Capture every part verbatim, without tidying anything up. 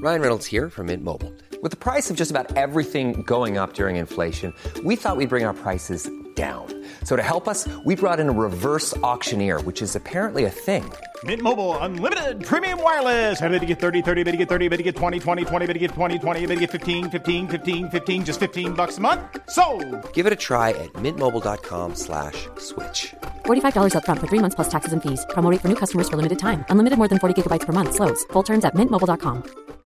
Ryan Reynolds here from Mint Mobile. With the price of just about everything going up during inflation, we thought we'd bring our prices down. So to help us, we brought in a reverse auctioneer, which is apparently a thing. Mint Mobile Unlimited Premium Wireless. How to get thirty, thirty, how to get thirty, how to get twenty, twenty, twenty, how to get twenty, twenty, how to get fifteen, fifteen, fifteen, fifteen, just fifteen bucks a month? Sold! Give it a try at mintmobile.com slash switch. forty-five dollars up front for three months plus taxes and fees. Promo rate for new customers for limited time. Unlimited more than forty gigabytes per month. Slows full terms at mint mobile dot com.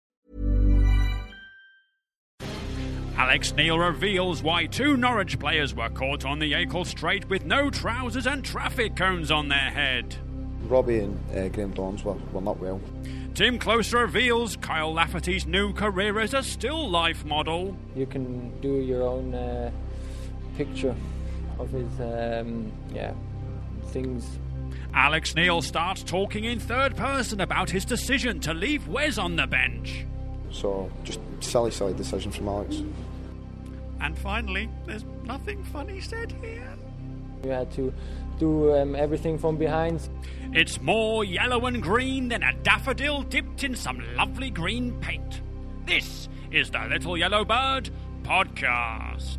Alex Neil reveals why two Norwich players were caught on the Acle Strait with no trousers and traffic cones on their head. Robbie and uh, Graham Dawns were, were not well. Tim Close reveals Kyle Lafferty's new career as a still life model. You can do your own uh, picture of his, um, yeah, things. Alex Neil starts talking in third person about his decision to leave Wes on the bench. So, just silly, silly decision from Alex. And finally, there's nothing funny said here. You had to do um, everything from behind. It's more yellow and green than a daffodil dipped in some lovely green paint. This is the Little Yellow Bird Podcast.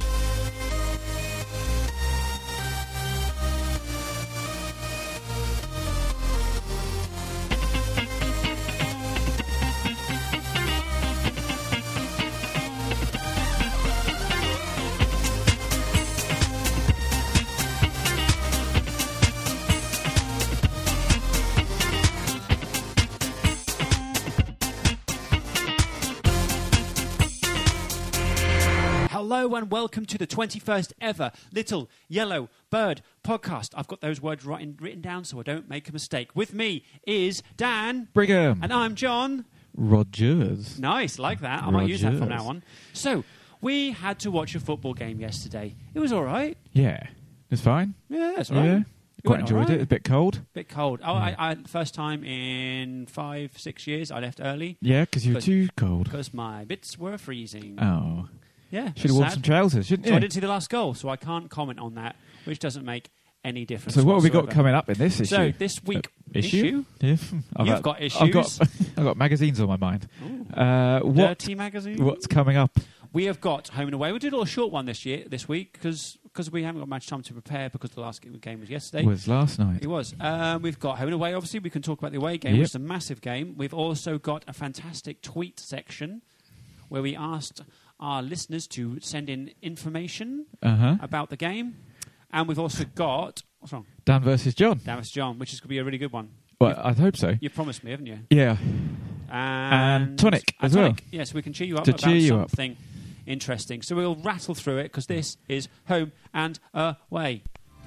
Hello and welcome to the twenty-first ever Little Yellow Bird Podcast. I've got those words written, written down so I don't make a mistake. With me is Dan. Brigham. And I'm John. Rogers. Nice, like that. I might use that from now on. So, we had to watch a football game yesterday. It was all right. Yeah. It's fine. Yeah, it's all right. Yeah. It Quite enjoyed right. it. A bit cold. bit cold. Oh, yeah. I, I first time in five, six years I left early. Yeah, because you were too cold. Because my bits were freezing. Oh. Yeah. Should have worn some trousers, shouldn't you? So I didn't see the last goal, so I can't comment on that, which doesn't make any difference. So what have we got whatsoever. coming up in this issue? So this week, uh, issue? issue? Yeah. I've You've got, got issues. I've got, I've got magazines on my mind. Uh, what, Dirty magazines. What's coming up? We have got Home and Away. We did a little short one this year, this week, because because we haven't got much time to prepare because the last game was yesterday. It was last night. It was. Um, we've got Home and Away, obviously. We can talk about the away game, yep. which is a massive game. We've also got a fantastic tweet section where we asked our listeners to send in information uh-huh. about the game. And we've also got... What's wrong? Dan versus John. Dan versus John, which is going to be a really good one. Well, I hope so. You've promised me, haven't you? Yeah. And, and tonic and as tonic. well. Yes, we can cheer you up to about cheer you something up. interesting. So we'll rattle through it because this is Home and Away.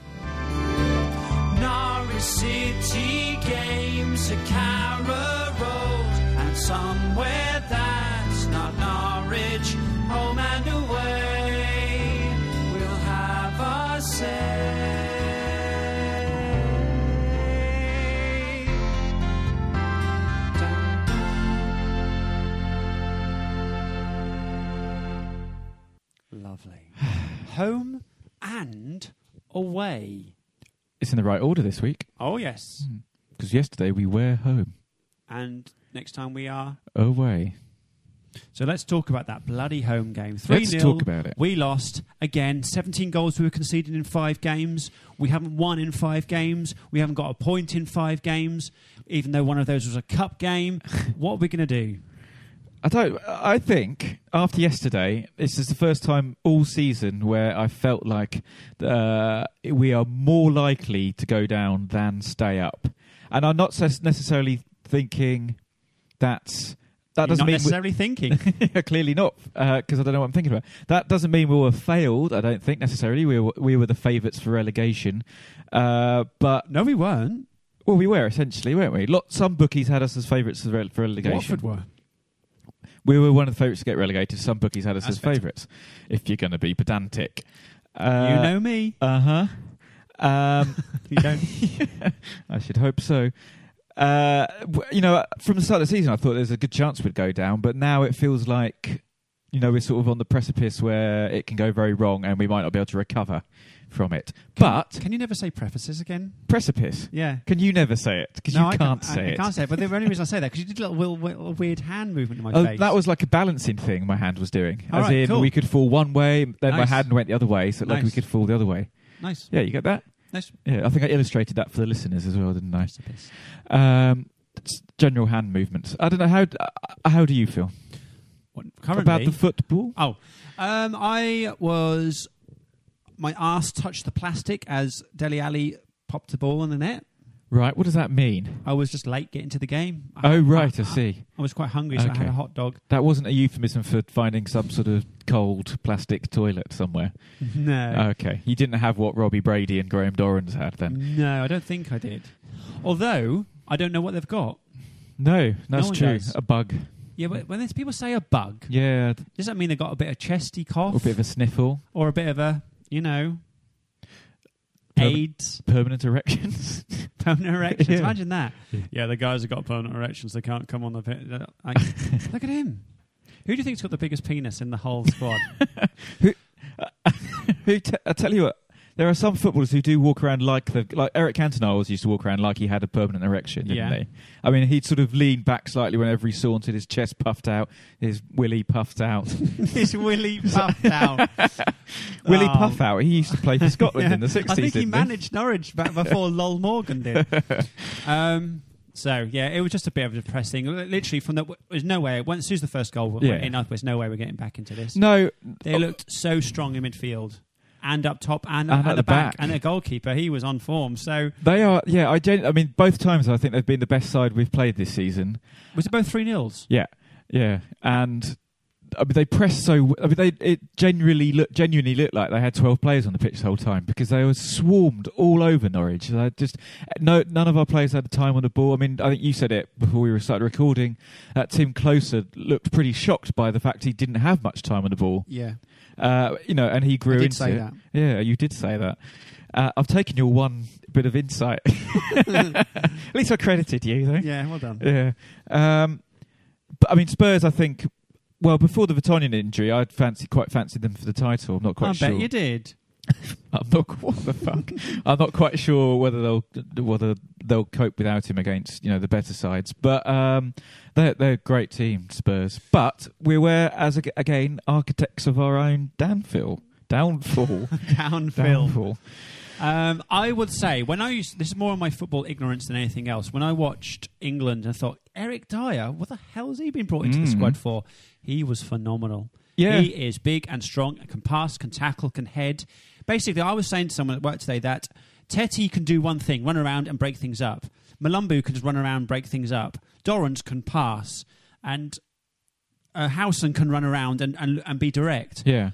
Norwich City games at Carrow Road, and somewhere that's not Norwich. Home and away, we'll have a say. Lovely. Home and away. It's in the right order this week. Oh, yes. Because yesterday we were home. And next time we are... away. So let's talk about that bloody home game. three nil. Let's talk about it. We lost. Again, seventeen goals we were conceding in five games. We haven't won in five games. We haven't got a point in five games, even though one of those was a cup game. What are we going to do? I don't. I think after yesterday, this is the first time all season where I felt like uh, we are more likely to go down than stay up, and I'm not necessarily thinking that's that You're doesn't not mean necessarily thinking. Clearly not, because uh, I don't know what I'm thinking about. That doesn't mean we were failed. I don't think necessarily we were we were the favourites for relegation, uh, but no, we weren't. Well, we were essentially, weren't we? Lot some bookies had us as favourites for relegation. Watford were. We were one of the favourites to get relegated. Some bookies had us That's as favourites, if you're going to be pedantic. Uh, you know me. Uh-huh. Um, you don't? I should hope so. Uh, you know, from the start of the season, I thought there was a good chance we'd go down, but now it feels like, you know, we're sort of on the precipice where it can go very wrong and we might not be able to recover from it. Can, But can you never say prefaces again? precipice. Yeah. Can you never say it? Because No, you I can't can, say I, it. I can't say it, but the only reason I say that because you did a little, little weird hand movement in my Oh, face. that was like a balancing thing my hand was doing. All As right, in, cool. we could fall one way, then my Nice. hand went the other way, so like we Nice. could fall the other way. nice. Yeah, you get that? Nice. Yeah, I think I illustrated that for the listeners as well, didn't I? Precipice. Um, it's general hand movements. I don't know, how uh, how do you feel What, currently, about the football? Oh, um, I was. My arse touched the plastic as Dele Alli popped the ball in the net. Right, what does that mean? I was just late getting to the game. I, Oh, right, I see. I was quite hungry, so I Okay. had a hot dog. That wasn't a euphemism for finding some sort of cold plastic toilet somewhere. No. Okay, you didn't have what Robbie Brady and Graham Dorrans had then. No, I don't think I did. Although, I don't know what they've got. No, that's one true. does. A bug. Yeah, but when there's people say a bug, Yeah, does that mean they've got a bit of chesty cough? or a bit of a sniffle. Or a bit of a, you know, Perma- AIDS, Permanent erections. permanent erections. Yeah. Imagine that. Yeah. Yeah, the guys have got permanent erections. They can't come on the pit. They're Like, look at him. Who do you think's got the biggest penis in the whole squad? Who t- I tell you what, there are some footballers who do walk around like the like Eric Cantona always used to walk around like he had a permanent erection, didn't Yeah. he? I mean, he'd sort of lean back slightly whenever he sauntered, his chest puffed out, his willy puffed out. His willy puffed out. Willy Oh. Puff out. He used to play for Scotland Yeah. in the sixties. I think he didn't managed Norwich back before Lol Morgan did. Um, so yeah, it was just a bit of a depressing. Literally, from the there's no way. Once as soon as the first goal went Yeah. in, there's no way we're getting back into this. No, They looked so strong in midfield and up top and, And at at the the back. back. And their goalkeeper, he was on form. So they are. Yeah, I. Gen- I mean, both times I think they've been the best side we've played this season. was it both three nils? Yeah, yeah, and I mean, they pressed so. I mean, they it genuinely look genuinely looked like they had twelve players on the pitch the whole time because they were swarmed all over Norwich. They just no, none of our players had time on the ball. I mean, I think you said it before we started recording. Uh, Tim Closer looked pretty shocked by the fact he didn't have much time on the ball. Yeah. Uh, you know, and he grew I did into say it. that. Yeah, you did say that. Uh, I've taken your one bit of insight. At least I credited you, though. Yeah, well done. Yeah. Um, but I mean, Spurs, I think. Well, before the Vertonghen injury, I'd fancy quite fancied them for the title. I'm not quite I sure. bet you did. I'm not. What the fuck? I'm not quite sure whether they'll whether they'll cope without him against you know the better sides. But um, they're they're a great team, Spurs. But we were as ag- again architects of our own downfall. Downfall. Downfill. Downfall. Um, I would say when I used this is more of my football ignorance than anything else. When I watched England, I thought Eric Dyer, what the hell has he been brought into the Mm. squad for? He was phenomenal. Yeah. He is big and strong, can pass, can tackle, can head. Basically, I was saying to someone at work today that Teti can do one thing: run around and break things up. Malumbu can just run around and break things up. Dorrans can pass, and uh, Howson can run around and, and and be direct. Yeah.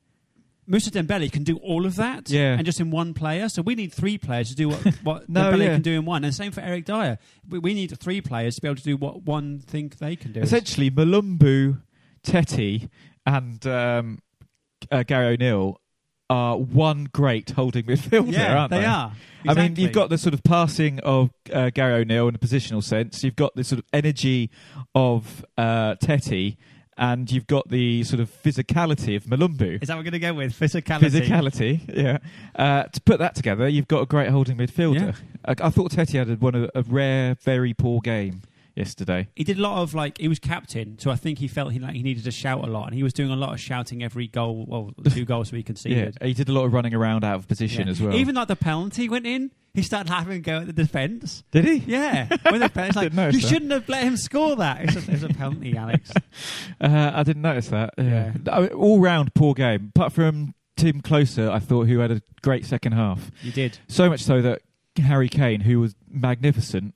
Moussa Dembele can do all of that, Yeah. and just in one player. So we need three players to do what, what No, Dembele yeah. can do in one. And same for Eric Dyer. We, we need three players to be able to do what one thing they can do. Essentially, Malumbu, Teti, and um, uh, Gary O'Neill are one great holding midfielder, yeah, aren't they? they are. I mean, Exactly. you've got the sort of passing of uh, Gary O'Neill in a positional sense. You've got the sort of energy of uh, Teti, and you've got the sort of physicality of Malumbu. Is that what we're going to go with? Physicality. Physicality, yeah. Uh, to put that together, you've got a great holding midfielder. I, I thought Teti had a, one of a rare, very poor game yesterday. He did a lot of like he was captain, so I think he felt he like he needed to shout a lot, and he was doing a lot of shouting every goal. Well, the two goals we Yeah, conceded. he did a lot of running around out of position Yeah. as well. Even like the penalty went in, he started having a go at the defence. Did he? Yeah, when the penalty, like Didn't notice you that. shouldn't have let him score that. It's a, it's a penalty, Alex. Uh, I didn't notice that. Yeah. Yeah. I mean, all round poor game. Apart from Tim Closer, I thought, who had a great second half. You did. So much so that Harry Kane, who was magnificent,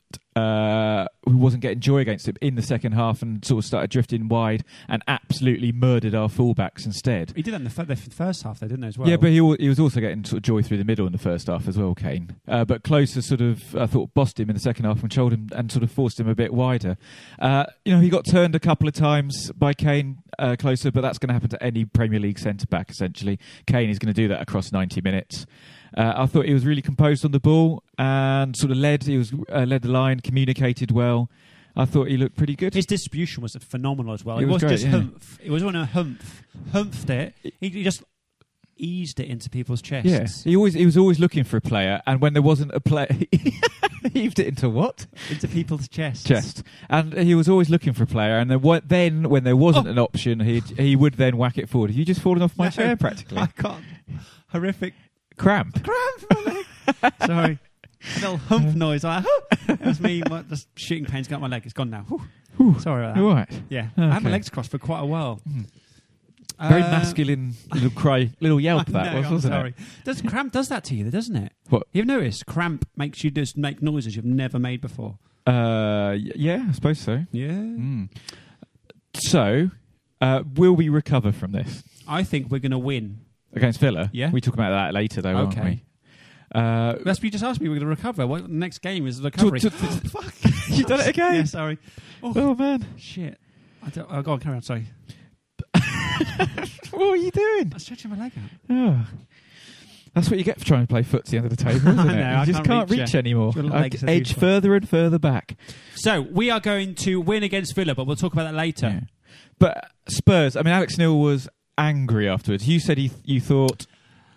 uh, who wasn't getting joy against him in the second half and sort of started drifting wide and absolutely murdered our fullbacks instead. He did that in the, f- the first half, though, didn't he, as well? Yeah, but he, al- he was also getting sort of joy through the middle in the first half as well, Kane. Uh, but Closer sort of, I thought, bossed him in the second half and controlled him and sort of forced him a bit wider. Uh, you know, he got turned a couple of times by Kane, uh, Closer, but that's going to happen to any Premier League centre-back, essentially. Kane is going to do that across ninety minutes. Uh, I thought he was really composed on the ball and sort of led. He was uh, led the line, communicated well. I thought he looked pretty good. His distribution was phenomenal as well. It It, was wasn't great, just yeah. humph. It was on a humph. Humphed it. He, he just eased it into people's chests. Yeah, he always he was always looking for a player, and when there wasn't a player, he heaved it into what? Into people's chests. Chest. And he was always looking for a player, and then, what, then when there wasn't Oh. an option, he he would then whack it forward. Have you just fallen off my No, chair, practically? I can't. Horrific Cramp. cramp in my leg. Sorry. A little hump noise. Like, that was me. My, just shooting pains got my leg. It's gone now. Whew. Sorry about that. All right. Yeah. I had my Okay. legs crossed for quite a while. Very Uh, masculine little cry, little yelp that no, was, I'm wasn't sorry. it? Does cramp does that to you, doesn't it? What? You've noticed cramp makes you just make noises you've never made before. Uh, y- yeah, I suppose so. Yeah. Mm. So, uh, will we recover from this I think we're going to win. against Villa? Yeah. We talk about that later, though, Okay. aren't we? Uh, That's what you just asked me. We're going to recover. What, the next game is the recovery. to- to- Fuck. You've done it again. Yeah, sorry. Oh, Oh man, shit. I don't, oh, go on, carry on. Sorry. what are you doing? I'm stretching my leg out. Oh. That's what you get for trying to play footsie under the table, isn't I it? know, you I just can't can't reach reach, you. anymore. Your I legs are too edge far. further and further back. So we are going to win against Villa, but we'll talk about that later. Yeah. But Spurs, I mean, Alex Neil was angry afterwards. You said he, you thought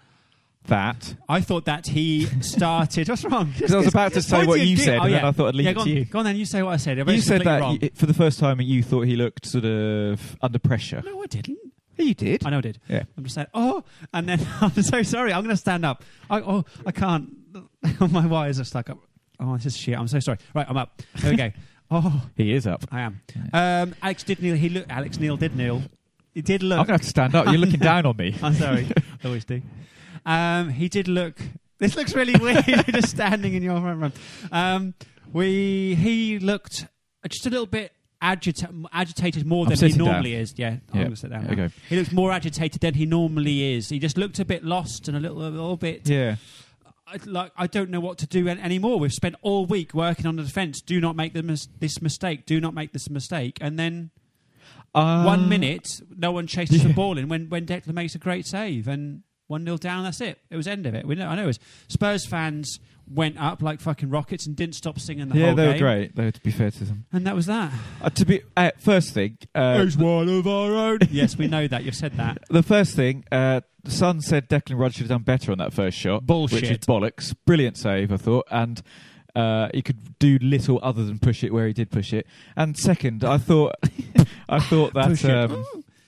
that. I thought that he started. What's wrong? Because I was about to say what you said, and then I thought I'd leave yeah, it go to on, you. Go on then, you say what I said. You said that Wrong. y- for the first time you thought he looked sort of under pressure. No, I didn't. Yeah, you did. I know I did. Yeah. I'm just saying, oh, and then I'm so sorry. I'm going to stand up. I, oh, I can't. My wires are stuck up. Oh, this is shit. I'm so sorry. Right, I'm up. There we go. Oh, He is up. I am. Um, Alex did kneel. He look. Alex Neil did kneel. He did look. I'm going to have to stand up. You're looking down on me. I'm sorry. I always do. Um, he did look. This looks really weird. You're just standing in your front room. Um, we. He looked just a little bit agita- agitated more I'm than he sitting normally down. is. Yeah, I'm Yeah. going to sit down. now. Okay. He looks more agitated than he normally is. He just looked a bit lost and a little, a little bit. Yeah. I, like I don't know what to do an- anymore. We've spent all week working on the defence. Do not make the mis- this mistake. Do not make this mistake. And then Uh, one minute, no one chases yeah. the ball in when, when Declan makes a great save, and one nil down. That's it. It was the end of it. We know. I know. It was Spurs fans went up like fucking rockets and didn't stop singing the Yeah, whole they game. were great, though, to be fair to them. And that was that. Uh, to be uh, First thing, uh, one of our own. Yes, we know that. You've said that. the first thing, uh, the Sun said Declan Rice should have done better on that first shot. Bullshit. Which is bollocks. Brilliant save, I thought. And uh, he could do little other than push it where he did push it. And second, I thought I thought Push it. that um,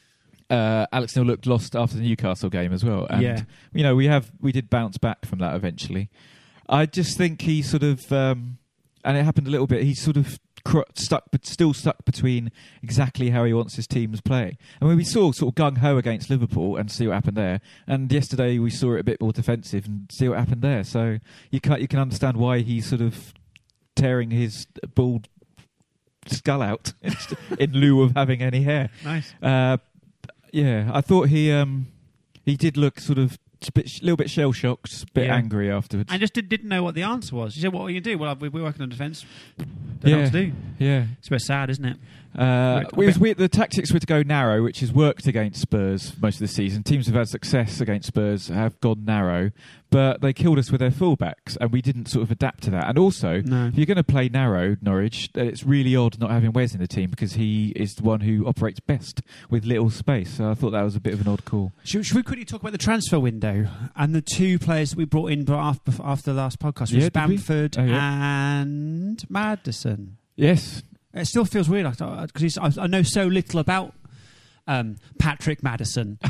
uh, Alex Neil looked lost after the Newcastle game as well. And, Yeah. you know, we have we did bounce back from that eventually. I just think he sort of, um, and it happened a little bit, he sort of cr- stuck, but still stuck between exactly how he wants his teams playing. I mean, we saw sort of gung-ho against Liverpool and see what happened there. And yesterday we saw it a bit more defensive and see what happened there. So you can you can understand why he's sort of tearing his bald skull out in lieu of having any hair. Nice. Uh, yeah, I thought he um, he did look sort of a bit, little bit shell shocked, a bit Yeah. angry afterwards. I just did, didn't know what the answer was. He said, "What are you going to do?" Well, we- we're working on defence. Don't know Yeah. what to do. Yeah, It's a bit sad, isn't it? uh, Right, it was okay. weird. The tactics were to go narrow, which has worked against Spurs most of the season. Teams who've had success against Spurs have gone narrow, but they killed us with their fullbacks, and we didn't sort of adapt to that. And also, No. if you're going to play narrow, Norwich, then it's really odd not having Wes in the team because he is the one who operates best with little space. So I thought that was a bit of an odd call. Should, should we quickly talk about the transfer window and the two players that we brought in after, after the last podcast? Yeah, was did we? Bamford Oh, yeah. and Maddison. Yes. It still feels weird because I, I know so little about um, Patrick Maddison.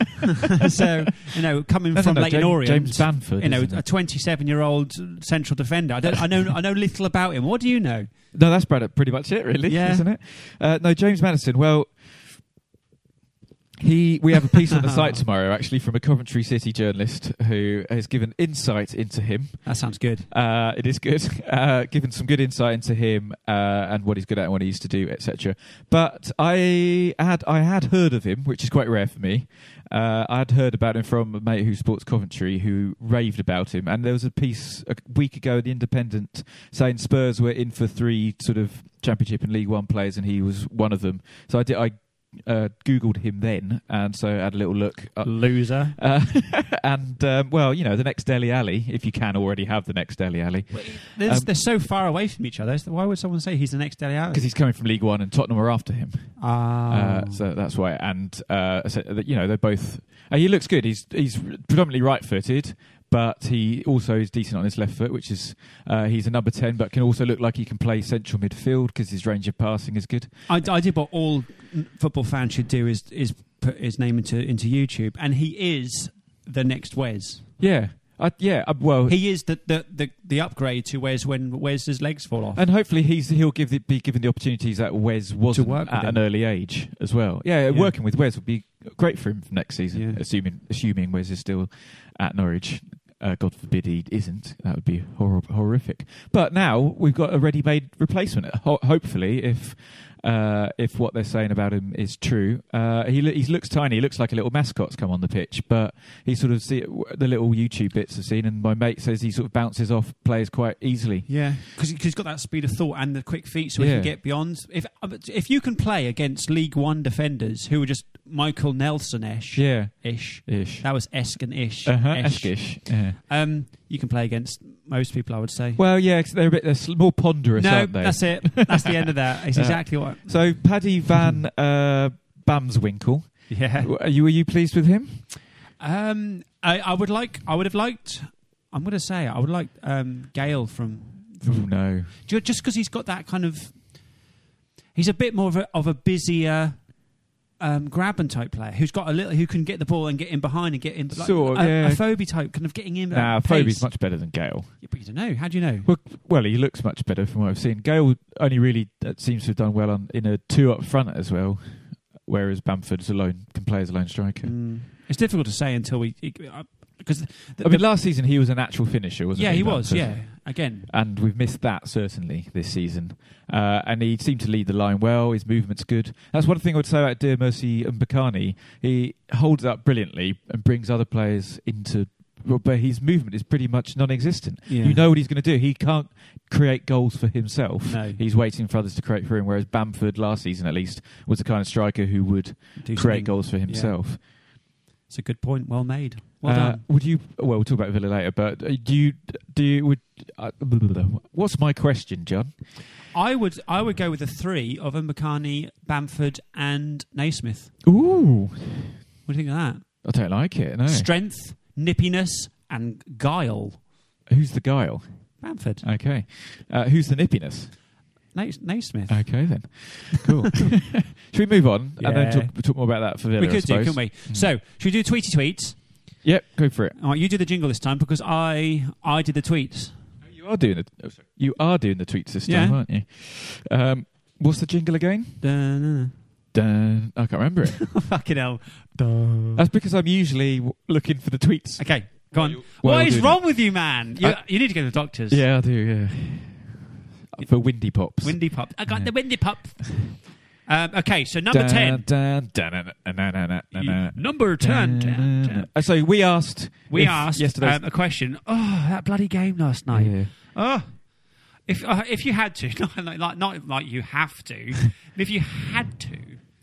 So, you know, coming No, no, from no, Leighton James- Orient, James Bamford, you know, isn't a it? twenty-seven-year-old central defender. I, don't, I know, I know little about him. What do you know? No, that's pretty much it, really, Yeah. isn't it? Uh, no, James Maddison. Well, he. We have a piece on the site tomorrow, actually, from a Coventry City journalist who has given insight into him. That sounds good. Uh, it is good. Uh, given some good insight into him uh, and what he's good at and what he used to do, et cetera. But I had I had heard of him, which is quite rare for me. Uh, I had heard about him from a mate who supports Coventry, who raved about him. And there was a piece a week ago in The Independent saying Spurs were in for three sort of Championship and League One players, and he was one of them. So I did. I uh, Googled him then, and so I had a little look. Up. Loser. Uh, and, um, well, you know, the next Dele Alli, if you can already have the next Dele Alli. They're, Um, they're so far away from each other. Why would someone say he's the next Dele Alli? Because he's coming from League One and Tottenham are after him. Ah. Uh, so that's why. And, uh, so, you know, they're both... Uh, he looks good. He's he's predominantly right-footed, but he also is decent on his left foot, which is... Uh, he's a number ten, but can also look like he can play central midfield because his range of passing is good. I, I did what all football fans should do is is put his name into, into YouTube, and he is the next Wes. Yeah. I, yeah, uh, well... He is the, the, the, the upgrade to Wes when Wes's legs fall off. And hopefully he's he'll give the, be given the opportunities that Wes wasn't work with at him. an early age as well. Yeah, Yeah. working with Wes would be great for him for next season, Yeah. assuming assuming Wes is still at Norwich. Uh, God forbid he isn't. That would be hor- horrific. But now we've got a ready-made replacement. Ho- hopefully, if uh, if what they're saying about him is true, uh, he lo- he looks tiny. He looks like a little mascot's come on the pitch. But he sort of see the little YouTube bits I've seen, and my mate says he sort of bounces off players quite easily. Yeah, because he's got that speed of thought and the quick feet, so he Yeah. can get beyond. If if you can play against League One defenders who are just Michael Nelson-ish, Yeah, ish, ish. that was esk and ish, Uh-huh, ish. Eskish. Yeah. Um, you can play against most people, I would say. Well, yeah, 'cause they're a bit they're sl- more ponderous, no, aren't they? that's it. That's the end of that. It's Uh, exactly what. So, Paddy Van uh, Bamswinkle, Yeah. are you, were you pleased with him? Um, I, I would like. I would have liked. I'm going to say I would like um, Gale from. Oh, no. ju- Just because he's got that kind of. He's a bit more of a, of a busier. Um, Graben type player who's got a little, who can get the ball and get in behind and get in, like, Sort of, a, yeah. a Phobie type, kind of getting in. Nah, at Phobie's pace. much better than Gale. Yeah, but you don't know. How do you know? Well, well, he looks much better from what I've seen. Gale only really uh, seems to have done well on in a two up front as well, whereas Bamford's alone can play as a lone striker. Mm. It's difficult to say until we because. I mean, last season he was a natural finisher, wasn't yeah, he? he was. Bamford? Yeah, again. And we've missed that certainly this season. Uh, and he seemed to lead the line well. His movement's good. That's one thing I would say about Dear Mercy and Mbakani. He holds up brilliantly and brings other players into. But his movement is pretty much non-existent. Yeah. You know what he's going to do. He can't create goals for himself. No. He's waiting for others to create for him. Whereas Bamford last season, at least, was the kind of striker who would Do create something. goals for Yeah. himself. It's a good point. Well made. Well Uh, done. Would you? Well, we'll talk about Villa later. But uh, do you? Do you? Would? Uh, blah, blah, blah. What's my question, John? I would. I would go with the three of Mbakani, Bamford, and Naismith. Ooh, What do you think of that? I don't like it. No. Strength, nippiness, and guile. Who's the guile? Bamford. Okay. Uh, who's the nippiness? Nais- Naismith. Okay then. Cool. Should we move on and then Yeah. talk, talk more about that for Villa? we I could do, suppose? couldn't we? Mm. So, should we do tweety tweets? Yep. Go for it. All right, you do the jingle this time because I I did the tweets. You are doing the. Oh, sorry. You are doing the tweets this Yeah. time, aren't you? Um, what's the jingle again? Dun, Dun, I can't remember it. dun, dun. Fucking hell. Dun. That's because I'm usually w- looking for the tweets. Okay, go on. you- while What you're is doing wrong with you, man? You, I- you need to go to the doctors. Yeah, I do. Yeah. For windy pops. Windy pop. I got Yeah. the windy pop. Um, okay, so number ten. Dun, dun, dun, dun, dun, dun, dun, dun, dun. Number ten. Dun, ten, dun, ten. dun. Uh, So we asked. We if asked yesterday's. um, a question. Oh, that bloody game last night. Yeah. Oh, if uh, if you had to, not like, like not like you have to, but if you had to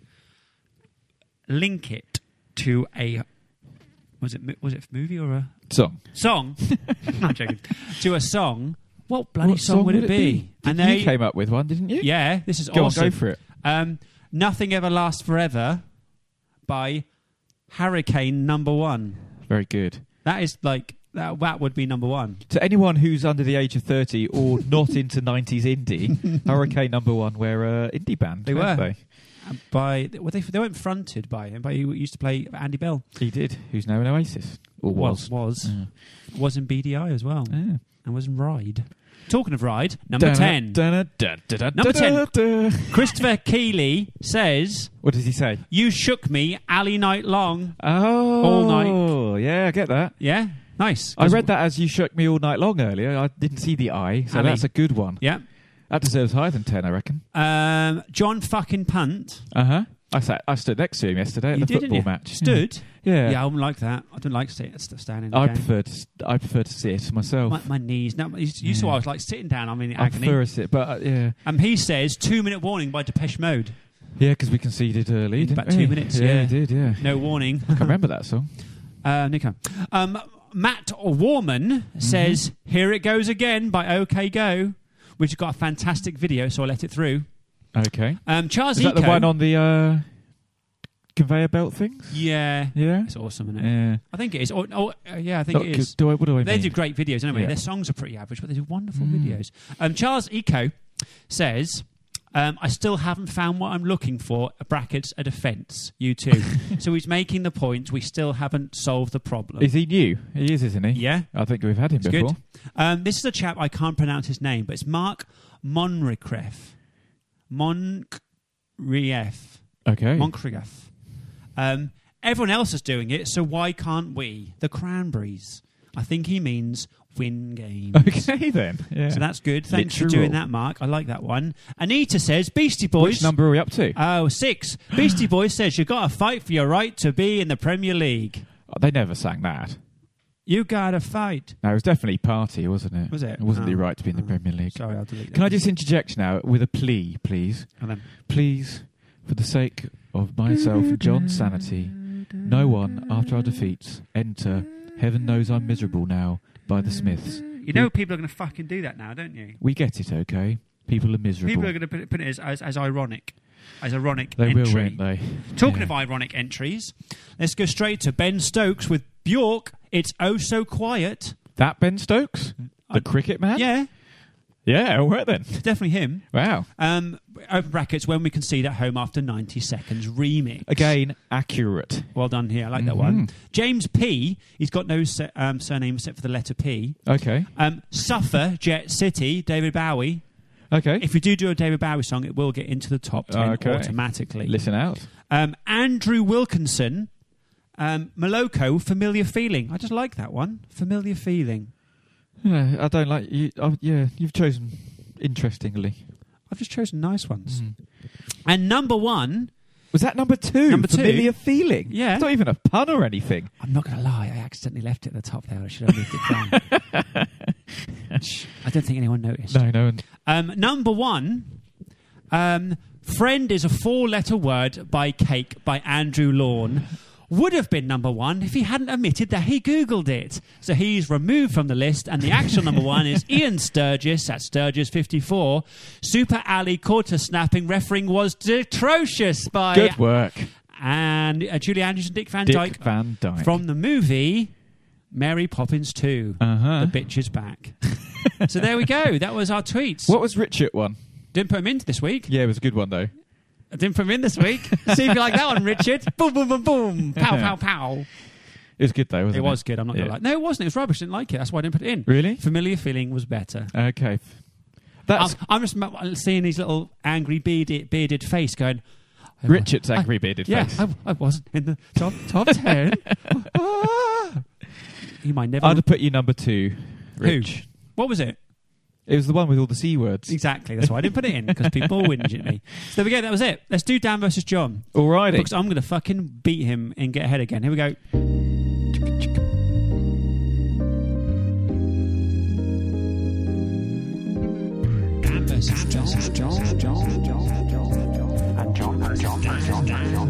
link it to a was it was it a movie or a Song. song? Not joking. To a song. What bloody What song, would it be? Did And you they came up with one, didn't you? yeah, this is Go awesome. on, go for it. Um, Nothing Ever Lasts Forever by Hurricane Number One. Very good. That is like that. That would be number one. To anyone who's under the age of thirty or not into nineties indie, Hurricane Number One were an indie band. They weren't were. Uh, By well, they they weren't fronted by him, but he used to play Andy Bell. They? He did. Who's now in Oasis. Or was. was Yeah. was in B D I as well, Yeah. and was in Ride. Talking of Ride, number ten. Dun, dun, dun, dun, Number dun, ten. dun. Christopher Keeley says, What does he say? "You shook me alley night long." Oh, All night. Oh, yeah, I get that. Yeah, nice. I read that as you shook me all night long earlier. I didn't see the eye, so Ali. that's a good one. Yeah. That deserves higher than ten, I reckon. Um, John fucking Punt. Uh huh. I sat. I stood next to him yesterday at You the did, football didn't you? match. Stood. Yeah. Yeah, I don't like that. I don't like st- st- standing. In the I game. prefer to. st- I prefer to sit myself. my, my knees. No, you, you saw Yeah. I was like sitting down. I'm in I agony. prefer a sit, but uh, yeah. And he says, two minute warning by Depeche Mode. Yeah, because we conceded early. In about didn't two we? minutes, Yeah, yeah. we did, yeah. No warning. I can remember that song. Uh, Nico. Um, Matt Warman Mm-hmm. says, "Here It Goes Again" by OK Go, which has got a fantastic video, so I let it through. Okay. Um, Charles Is that Eco, the one on the uh, conveyor belt things? Yeah. Yeah. It's awesome, isn't it? Yeah. I think it is. Oh, oh, uh, yeah, I think Not it is. good. Do I, what do I They mean? do great videos anyway. Yeah. Their songs are pretty average, but they do wonderful Mm. videos. Um, Charles Eco says, um, I still haven't found what I'm looking for, brackets, a defence, you too. So he's making the point we still haven't solved the problem. Is he new? He is, isn't he? Yeah. I think we've had him It's before. good. Um, this is a chap, I can't pronounce his name, but it's Mark Moncrieff. Moncrieff. Okay. Moncrieff. Um, everyone else is doing it, so why can't we? The Cranberries. I think he means win games. Okay, then. Yeah. So that's good. Thanks Literal. for doing that, Mark. I like that one. Anita says, Beastie Boys. Which number are we up to? Oh, six. Beastie Boys says, you've got to fight for your right to be in the Premier League. Oh, they never sang that. You got to fight. No, it was definitely Party, wasn't it? Was it? It wasn't Oh. the right to be in the Oh. Premier League. Sorry, I'll delete that. Can I just interject now with a plea, please? And then, Please, for the sake of myself and John's sanity, no one, after our defeats, enter Heaven Knows I'm Miserable Now by the Smiths. you know people are going to fucking do that now, don't you? We get it, okay? People are miserable. People are going to put it, put it as, as, as ironic. As ironic they entry. will, won't they? Talking Yeah. of ironic entries, let's go straight to Ben Stokes with Bjork. It's oh so quiet. That Ben Stokes? The I- cricket man? Yeah, Yeah, all right then. definitely him. Wow. Um, open brackets, when we concede at home after ninety seconds remix. Again, accurate. Well done here. I like that Mhm. one. James P. He's got no se- um, surname except for the letter P. Okay. Um, Suffer, Jet City, David Bowie. Okay. If we do do a David Bowie song, it will get into the top ten Okay. automatically. Listen out. Um, Andrew Wilkinson, um, Moloko, Familiar Feeling. I just like that one. Familiar Feeling. Yeah, I don't like you. Oh, yeah, you've chosen interestingly. I've just chosen nice ones. Mm. And number one, Was that number two? Number two? Familiar Feeling? Yeah. It's not even a pun or anything. I'm not going to lie, I accidentally left it at the top there. I should have moved it down. I don't think anyone noticed. No, no. And Um, number one, um, Friend is a four-letter word by Cake by Andrew Lawn. Would have been number one if he hadn't admitted that he Googled it. So he's removed from the list, and the actual number one is Ian Sturgis at Sturgis fifty-four. Super Ali quarter snapping refereeing was atrocious by good work. and uh, Julie Andrews and Dick Van Dick Dyke Van Dyke. from the movie Mary Poppins two. Uh-huh. The bitch is back. So there we go. That was our tweets. What was Richard one? Didn't put him in this week. Yeah, it was a good one, though. I didn't put him in this week. See if you like that one, Richard. Boom, boom, boom, boom. Pow, pow, pow. It was good, though, wasn't It it? was good. I'm not Yeah. going to lie. No, it wasn't. It was rubbish. I didn't like it. That's why I didn't put it in. Really? Familiar Feeling was better. Okay. I'm, That's I'm just m- seeing his little angry bearded, bearded face going... Richard's I- angry bearded yeah, face. I, I wasn't in the top top ten. Ah. You might never... I'd have put you number two, Who? Rich. What was it? It was the one with all the C words. Exactly. That's why I didn't put it in, because people whinge at me. So there we go. That was it. Let's do Dan versus John. Alrighty. Because I'm going to fucking beat him and get ahead again. Here we go. Dan versus John. John. John. John. John. And John versus John. John. John.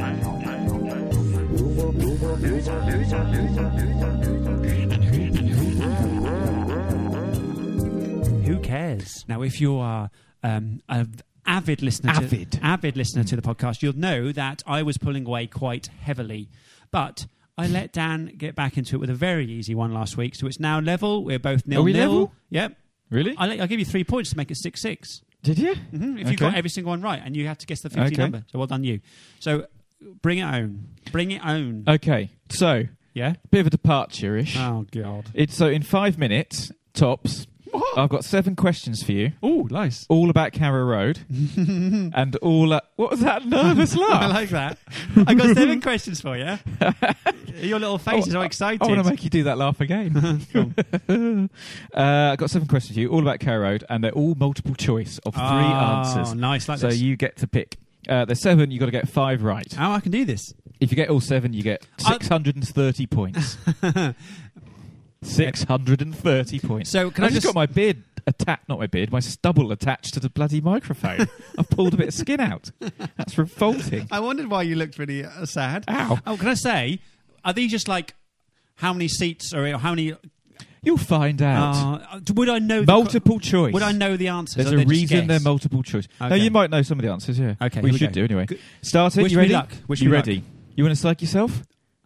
Who cares? Now, if you are um, an avid listener, Avid. to, avid listener to the podcast, you'll know that I was pulling away quite heavily, but I let Dan get back into it with a very easy one last week, so it's now level. We're both nil Are we nil. level? Yep. Really? I let, I'll give you three points to make it six six. Did you? Mm-hmm. If you Okay. got every single one right, and you have to guess the fifty Okay. number, so well done you. So bring it on, bring it on. Okay. So, Yeah. bit of a departure-ish. Oh God. It's so in five minutes, tops, I've got seven questions for you. Oh, nice. All about Carrow Road. and all... Uh, what was that nervous I laugh? like that. I got seven questions for you. Your little face is so excited. I want to make you do that laugh again. uh, I've got seven questions for you, all about Carrow Road, and they're all multiple choice of three oh, answers. Nice, like so this. you get to pick. Uh, there's seven, you've got to get five right. Oh, I can do this. If you get all seven, you get I- six hundred thirty points. six hundred thirty points. So can I I just just- got my beard atta- not my beard, my stubble attached to the bloody microphone. I've pulled a bit of skin out. That's revolting. I wondered why you looked really uh, sad. Ow. Oh, can I say, are these just like how many seats or how many? You'll find out. Uh, would I know multiple the, choice? Would I know the answers? There's or a they just reason guess? they're multiple choice. Okay. No, you might know some of the answers. Yeah. Okay, we here we should go. do anyway. Good. Start it. Wish you me ready? luck. Wish you me ready? luck. You want to psych yourself?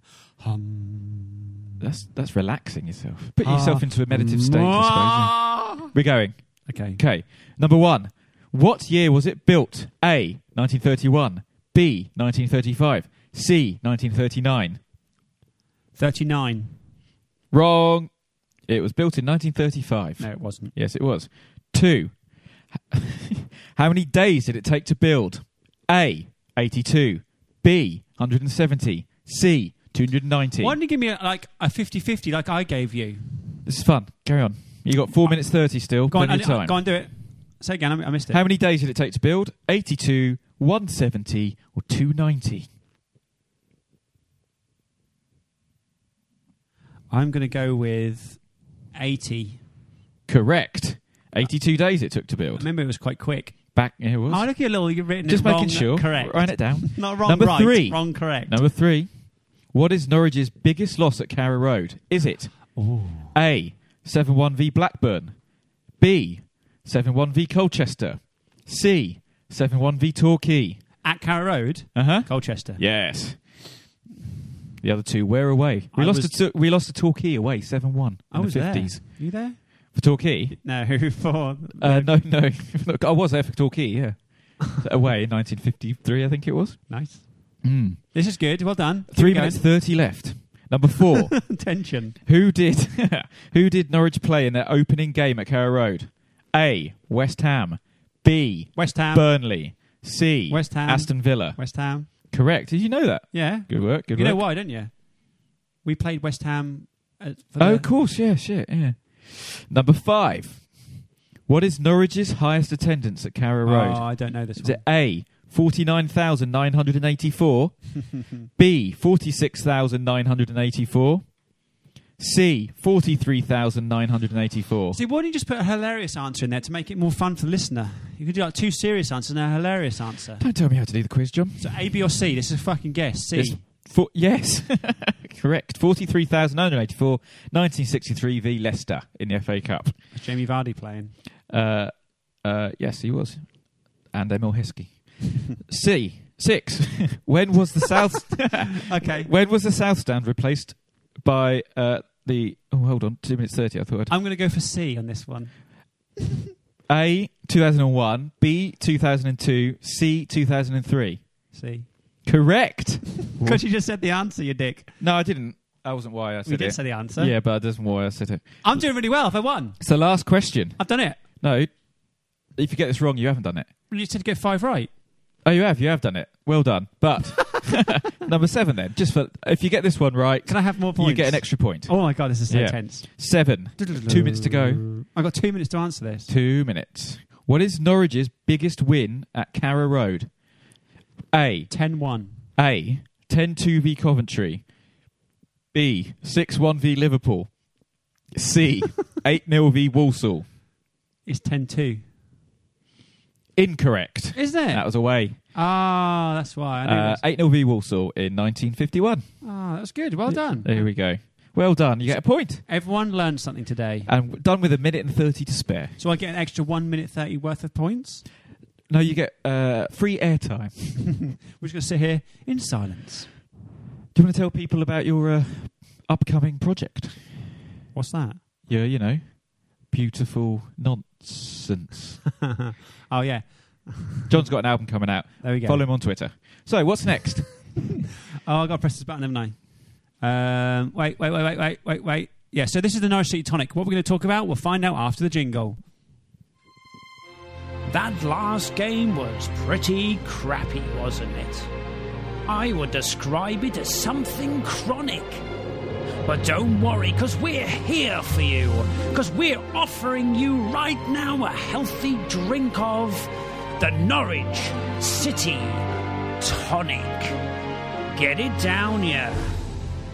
Um, That's that's relaxing yourself. Put Ah. yourself into a meditative state. I suppose. Yeah. We're going. Okay. Okay. Number one. What year was it built? A. nineteen thirty-one. B. nineteen thirty-five. C. nineteen thirty-nine. Thirty-nine. Wrong. It was built in nineteen thirty-five. No, it wasn't. Yes, it was. Two. How many days did it take to build? A. eighty-two. B. one hundred seventy. C. two hundred ninety. Why didn't you give me a, like a fifty-fifty like I gave you? This is fun. Carry on. You got four minutes thirty still. Go on, Plenty I, of time. go on, do it. Say again. I, I missed it. How many days did it take to build? eighty-two, one hundred seventy, or two hundred ninety? I'm going to go with eighty. Correct. eighty-two days it took to I build. remember it was quite quick. Back, yeah, it was. Oh, look at your little. You've written Just it wrong. making sure. Correct. Write it down. Not wrong. Number right. three. Wrong. Correct. Number three. What is Norwich's biggest loss at Carrow Road? Is it Ooh. A. seven one v Blackburn, B. seven one v Colchester, C. seven one v Torquay? At Carrow Road, Uh-huh. Colchester. Yes. The other two were away. We I lost was- to we lost to Torquay away seven one I in was the there. fifties. You there? For Torquay? No, for Uh, no, no. Look, I was there for Torquay, yeah. Away in nineteen fifty-three, I think it was. nice. Mm. This is good. Well done. Keep Three it going. minutes thirty left. Number four. Tension. Who did who did Norwich play in their opening game at Carrow Road? A. West Ham. B. West Ham. Burnley. C. West Ham. Aston Villa. West Ham. Correct. Did you know that? Yeah. Good work. Good you work. know why, don't you? We played West Ham. Uh, for Oh, the- of course. Yeah. Shit. Yeah. Number five. What is Norwich's highest attendance at Carrow Road? Oh, I don't know this Is one. it A. forty-nine thousand nine hundred eighty-four? B. forty-six thousand nine hundred eighty-four? C. forty-three thousand nine hundred eighty-four? See, why don't you just put a hilarious answer in there to make it more fun for the listener? You could do like two serious answers and a hilarious answer. Don't tell me how to do the quiz, John. So A, B, or C. This is a fucking guess. C. Yes. For, yes. Correct. forty-three thousand nine hundred eighty-four, nineteen sixty-three v Leicester in the F A Cup. Was Jamie Vardy playing? Uh, uh, yes, he was. And Emil Heskey. C. Six. When was the South... Okay. When was the South Stand replaced by uh, the... Oh, hold on. two minutes thirty, I thought. I'm going to go for C on this one. A. two thousand one. B. two thousand two. C. two thousand three. C. Correct. Because you just said the answer, you dick. No, I didn't. That wasn't why I said You it. did say the answer. Yeah, but that isn't why I said it. I'm doing really well if I won. It's the last question. I've done it. No, if you get this wrong, you haven't done it. Well, you said to get five right. Oh, you have. You have done it. Well done. But number seven then. Just for if you get this one right, Can I have more points? you get an extra point. Oh my god, this is so Yeah. tense. Seven. Two minutes to go. I've got two minutes to answer this. Two minutes. What is Norwich's biggest win at Carrow Road? A. ten one. A. ten two v Coventry. B. six one v Liverpool. C. eight nil v Walsall. It's ten two. Incorrect. Is there? That was away. Ah, that's why. I knew Uh, this. eight nil v Walsall in nineteen fifty-one. Ah, that's good. Well done. There we go. Well done. You get a point. Everyone learned something today. And done with a minute and thirty to spare. So I get an extra one minute thirty worth of points. No, you get uh, free airtime. We're just going to sit here in silence. Do you want to tell people about your uh, upcoming project? What's that? Yeah, you know, beautiful nonsense. Oh, yeah. John's got an album coming out. There we go. Follow him on Twitter. So, what's next? Oh, I've got to press this button, haven't I? Um, wait, wait, wait, wait, wait, wait, wait. Yeah, so this is the Norwich City Tonic. What we're going to talk about, we'll find out after the jingle. That last game was pretty crappy, wasn't it? I would describe it as something chronic. But don't worry, because we're here for you. Because we're offering you right now a healthy drink of the Norwich City Tonic. Get it down, yeah.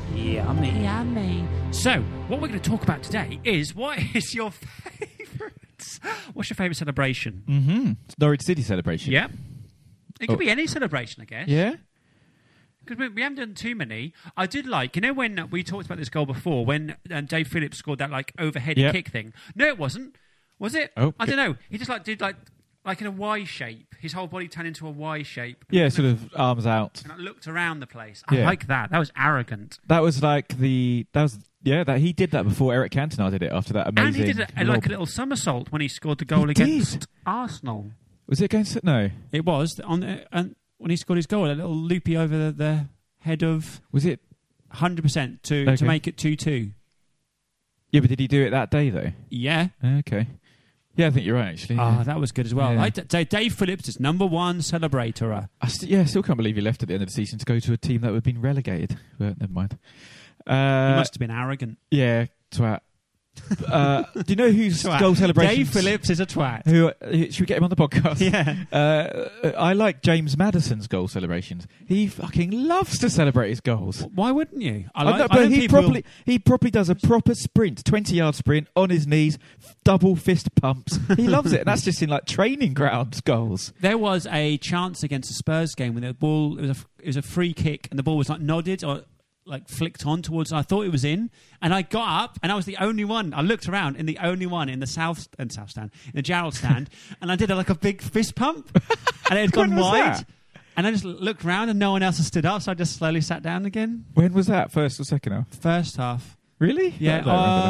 Yummy. Yummy. So, what we're going to talk about today is what is your favourite... Right. What's your favourite celebration? Mm-hmm. Norwich City celebration. Yeah. It could Oh. be any celebration, I guess. Yeah? Because we, we haven't done too many. I did like, you know, when we talked about this goal before, when um, Dave Phillips scored that like overhead Yep. kick thing. No, it wasn't. Was it? Oh, I don't know. He just like did like like in a Y shape. His whole body turned into a Y shape. Yeah, sort of arms out. And I looked around the place. I Yeah. like that. That was arrogant. That was like the... That was... Yeah, that he did that before Eric Cantona did it after that amazing... And he did a, like a little somersault when he scored the goal He against did. Arsenal. Was it against... No. It was on the, and when he scored his goal, a little loopy over the, the head of Was it... one hundred percent to Okay. to make it two two. Yeah, but did he do it that day, though? Yeah. Okay. Yeah, I think you're right, actually. Ah, yeah. that was good as well. Yeah. I, d- Dave Phillips is number one celebrator. I st- yeah, I still can't believe he left at the end of the season to go to a team that would have been relegated. But never mind. Uh, He must have been arrogant. Yeah, twat. Uh, do you know whose Twat. goal celebration? Dave Phillips is a twat. Who, uh, should we get him on the podcast? Yeah. Uh, I like James Maddison's goal celebrations. He fucking loves to celebrate his goals. Why wouldn't you? I I like. know, I but know he people- probably he probably does a proper sprint, twenty yard sprint on his knees, f- double fist pumps. He loves it. And that's just in like training ground goals. There was a chance against the Spurs game when the ball it was a it was a free kick and the ball was like nodded or like flicked on towards. I thought it was in, and I got up and I was the only one. I looked around and the only one in the south and south stand, in the Gerald stand, and I did a, like a big fist pump, and it had gone When was wide. that? And I just looked around and no one else had stood up, so I just slowly sat down again. When was that? First or second half? First half, Really? yeah. I don't remember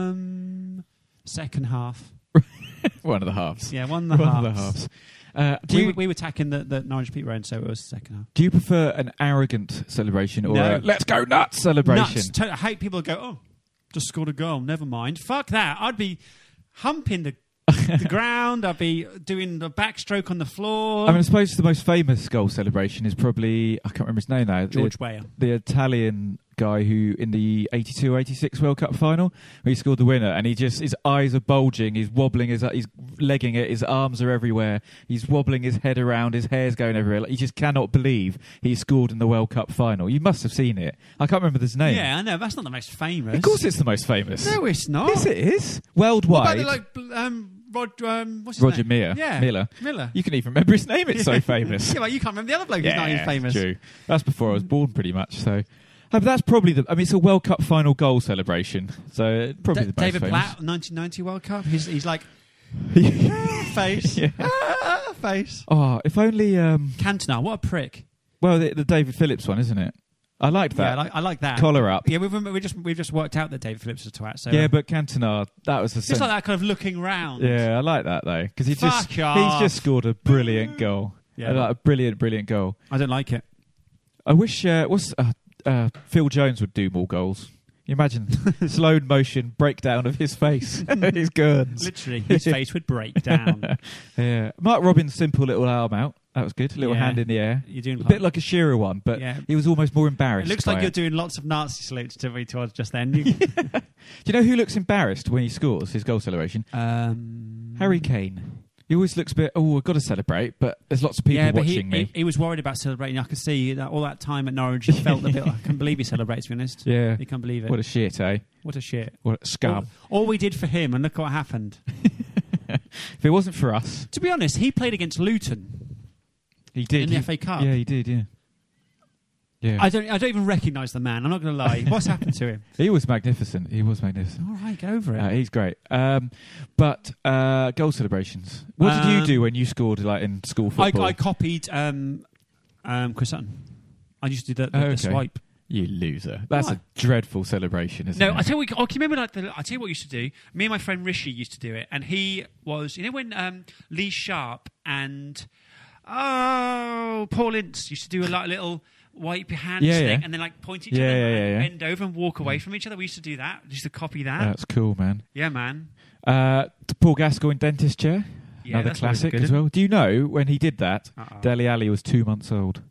Um, second half, that. One of the halves. yeah, one and a One half. of the halves. Uh, do, We, you, were- we were attacking the, the Norwich Pete Road, so it was second half. do you prefer an arrogant celebration or No. a let's go nuts celebration? Nuts. To- I hate people who go, oh, just scored a goal, never mind. Fuck that. I'd be humping the, the ground. I'd be doing the backstroke on the floor. I mean, I suppose the most famous goal celebration is probably, I can't remember his name now. George the, Weah. the Italian guy who, in the eighty-two eighty-six World Cup final, where he scored the winner, and he just, his eyes are bulging, he's wobbling, his, he's legging it, his arms are everywhere, he's wobbling his head around, his hair's going everywhere. Like, he just cannot believe he scored in the World Cup final. You must have seen it. I can't remember his name. Yeah, I know. That's not the most famous. Of course it's the most famous. No, it's not. Yes, it is. What Worldwide. about the, like, um, Rod, um, what's his Roger name? Miller. Yeah. Miller. Miller. You can even remember his name, it's so famous. Yeah, well, you can't remember the other bloke who's not even famous. True. That's before I was born, pretty much. So, oh, but that's probably the. I mean, it's a World Cup final goal celebration, so probably D- the most David famous. Platt, nineteen ninety World Cup. He's, he's like, face. Yeah. Ah, face. Oh, if only. Um, Cantona, what a prick. well, the, the David Phillips one, isn't it? I liked that. Yeah, I like, I like that. Collar up. Yeah, we've, we just we've just worked out that David Phillips is a twat. So Yeah, uh, but Cantona, that was the just same. like that kind of looking round. Yeah, I like that though because he just Fuck off. he's just scored a brilliant goal. Yeah. Yeah, like a brilliant, brilliant goal. I don't like it. I wish uh, what's uh, uh, Phil Jones would do more goals. You imagine slow motion breakdown of his face, his guns. Literally, his face would break down. Yeah, Mark Robbins' simple little arm out. That was good. A little Yeah. hand in the air. You're doing A bit like a Shearer one, but Yeah. he was almost more It embarrassed. looks by like you're it. doing lots of Nazi salutes to me towards just then. You, Do you know who looks embarrassed when he scores his goal celebration? um, Harry Kane. He always looks a bit, oh, I've got to celebrate, but there's lots of people yeah, but he, watching me. he he was worried about celebrating. I could see that all that time at Norwich. He felt a bit. I can't believe he celebrates. To be honest, Yeah. he can't believe it. What a shit, eh? What a shit. What a scum. All, all we did for him, and look what happened. If it wasn't for us, To be honest, he played against Luton. he did. In the He- F A Cup. Yeah, he did, yeah. Yeah. I don't. I don't even recognise the man. I'm not going to lie. What's happened to him? He was magnificent. He was magnificent. All right, go over it. Uh, he's great. Um, but uh, goal celebrations. What did you Um, do when you scored like in school I, football? I copied um, um, Chris Sutton. I used to do the, the, Oh, the okay. swipe. You loser. That's What? a dreadful celebration, isn't No, it? I tell you, what, oh, can you remember like the? I tell you what we used to do. Me and my friend Rishi used to do it, and he was, you know, when um, Lee Sharp and oh Paul Ince used to do a like, little wipe your hands Yeah, thing, yeah. and then like point each Yeah, other yeah, and yeah, yeah. bend over and walk away from each other. We used to do that. We used to copy that. That's cool, man. yeah, man. Uh, Paul Gascoigne dentist chair. Yeah, Another that's always classic good, as well. Do you know when he did that, Uh-oh. Dele Alli was two months old?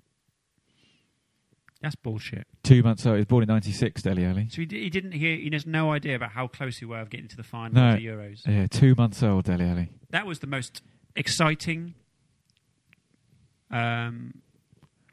That's bullshit. Two months old. He was born in ninety-six, Dele Alli. So he, d- he didn't hear. He has no idea about how close we were of getting to the final No. of the Euros. Yeah, two months old, Dele Alli. That was the most exciting um,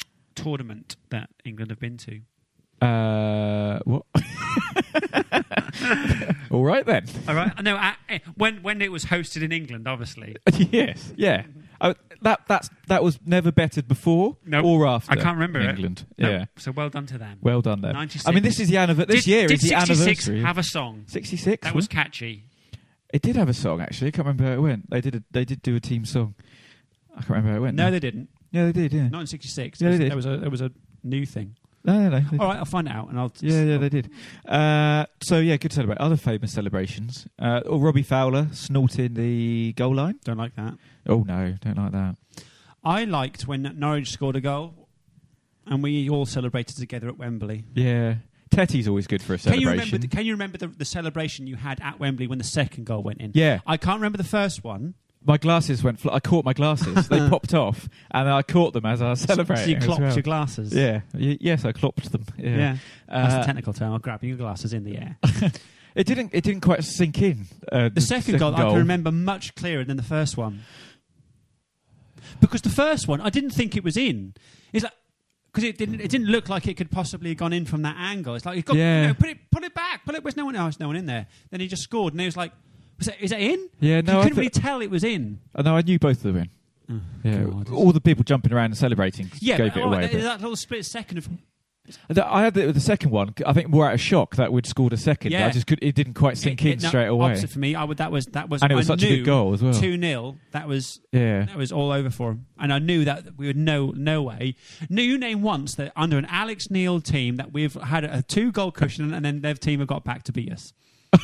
tournament that England have been to. Uh, what? All right then. All right. No, I, when when it was hosted in England, obviously. Yes, yeah. Oh, that that's that was never bettered before Nope. or after. I can't remember in it. England. No. Yeah. So well done to them. Well done then. ninety-six. I mean, this is the anniversary. This did, year did is the sixty-six anniversary. have a song? sixty-six. That was catchy. It did have a song actually. I can't remember how it went. They did. A, they did do a team song. I can't remember how it went. No, now. they didn't. Yeah, they did. Yeah. Not in sixty-six. Yeah, they there, did. was a, there was a new thing. No, no, no. they All right, I'll find it out and I'll. Yeah, yeah, they did. Uh, so yeah, good to celebrate. Other famous celebrations. Uh, or Robbie Fowler snorting the goal line. Don't like that. Oh no, don't like that. I liked when Norwich scored a goal, and we all celebrated together at Wembley. Yeah, Tetty's always good for a Can celebration. you remember? The, can you remember the, the celebration you had at Wembley when the second goal went in? Yeah. I can't remember the first one. My glasses went. Fl- I caught my glasses. They popped off, and I caught them as I was celebrating. So you as clocked well. your glasses. Yeah. Y- yes, I clopped them. Yeah. Yeah. That's Uh, the technical term. I'm grabbing your glasses in the air. It didn't. It didn't quite sink in. Uh, The second, goal, I can remember much clearer than the first one. Because the first one, I didn't think it was in. It's like because it didn't. It didn't look like it could possibly have gone in from that angle. It's like you got, Yeah. you know, put it, put it back. Put it. There's no one else. No one in there. Then he just scored, and he was like, "Was that? Is that in?" Yeah, you no, I couldn't thought- really tell it was in. Oh, no, I knew both of them in. Oh, Yeah, God. all the people jumping around and celebrating Yeah, gave but, it all away. right, a bit. that little split second of The- I had it with the second one. I think more out of shock that we'd scored a second. Yeah. I just could. It didn't quite sink it, in it, no, straight away. Opposite for me, I would. That was that was. And it was I such a knew good goal as well. Two nil. That was. Yeah. That was all over for him, and I knew that we would no no way. No, you name once that under an Alex Neil team that we've had a, a two goal cushion, and then their team have got back to beat us.